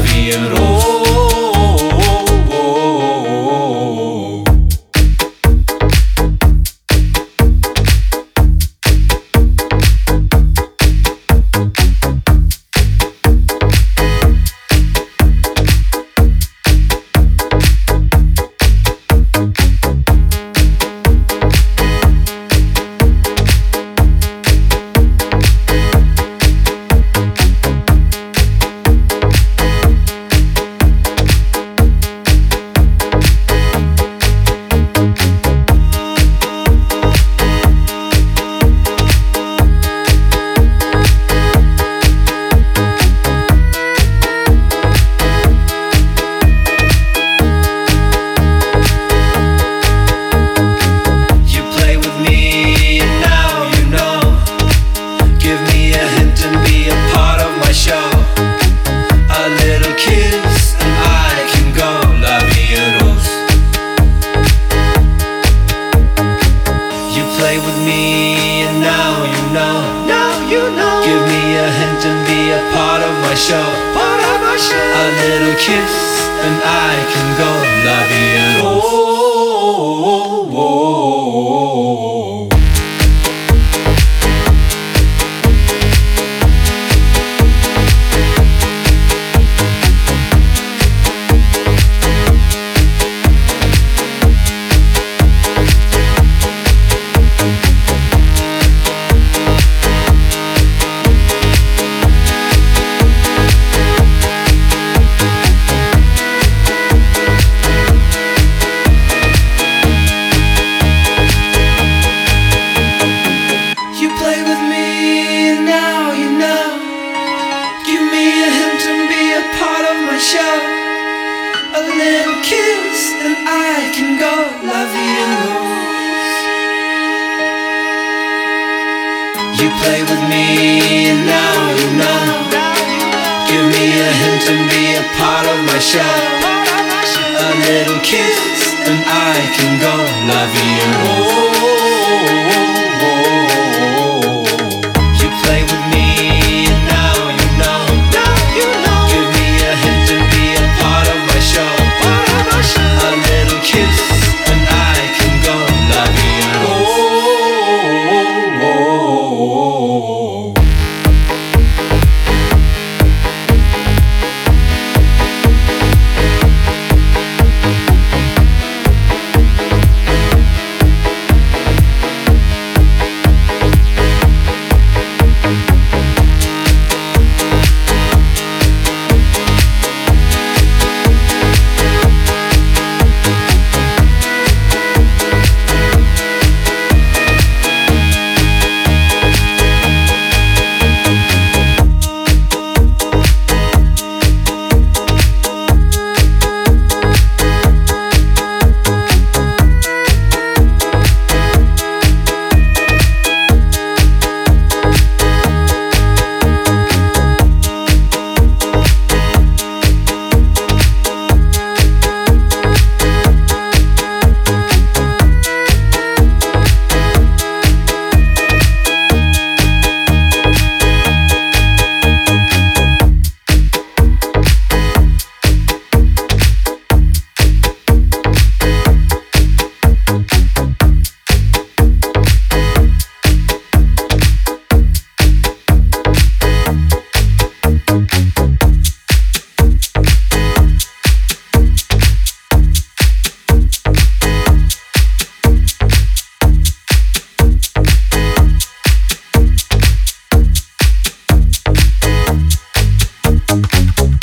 vie en rose. Play with me and now you know. Now you know. Give me a hint and be a part of my show. Part of my show. A little kiss and I can go. La vie en rose. Show a little kiss and I can go. La vie en rose. You play with me and now you know. Give me a hint and be a part of my show. A little kiss and I can go. La vie en rose.